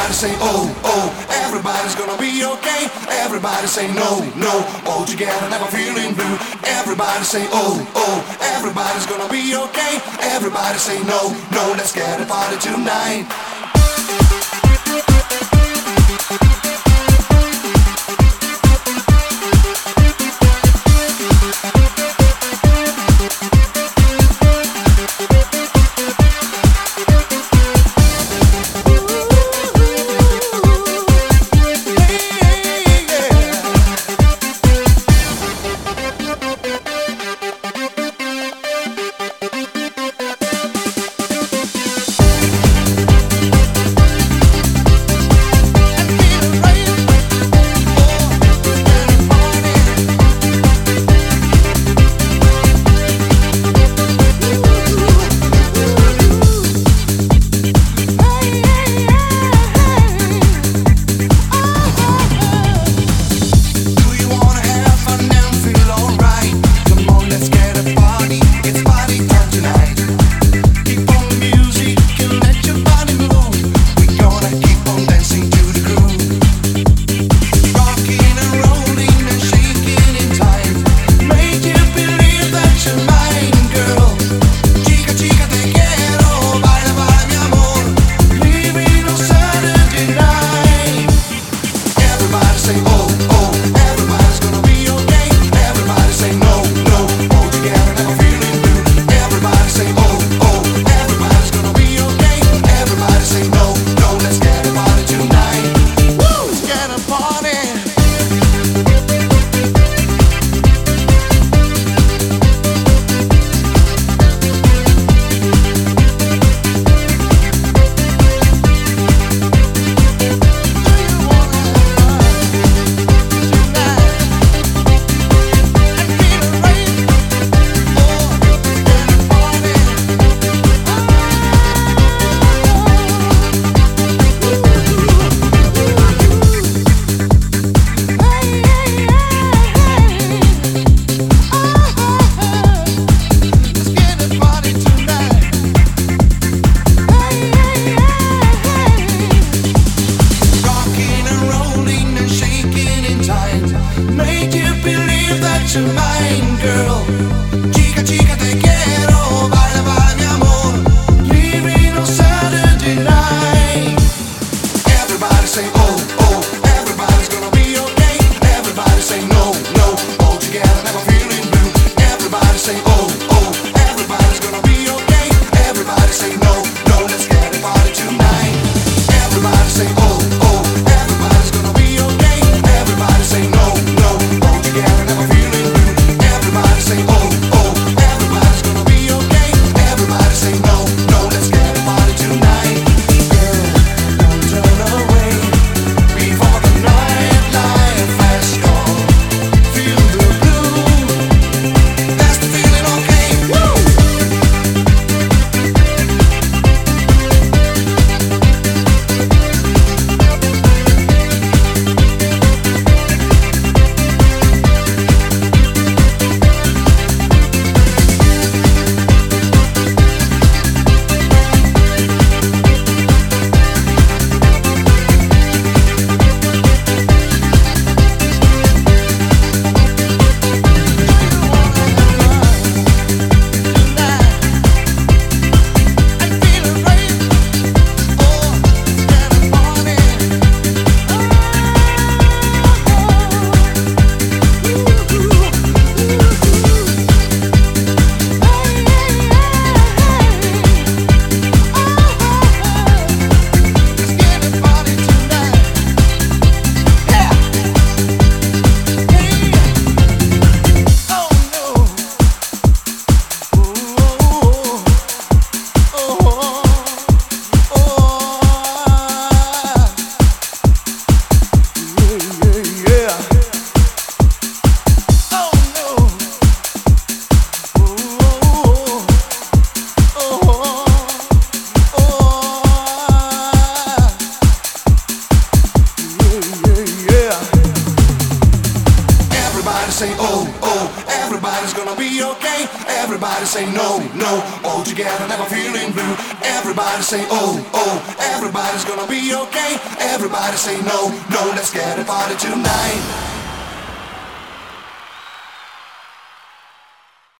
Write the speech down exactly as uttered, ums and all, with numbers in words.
Everybody say oh, oh, everybody's gonna be okay. Everybody say no, no, all together never feeling blue. Everybody say oh, oh, everybody's gonna be okay. Everybody say no, no, let's get a party tonight. say no, no, no. All together, never feeling blue. Everybody say oh, oh. Everybody's gonna be okay. Everybody say no, no. Let's get a party tonight.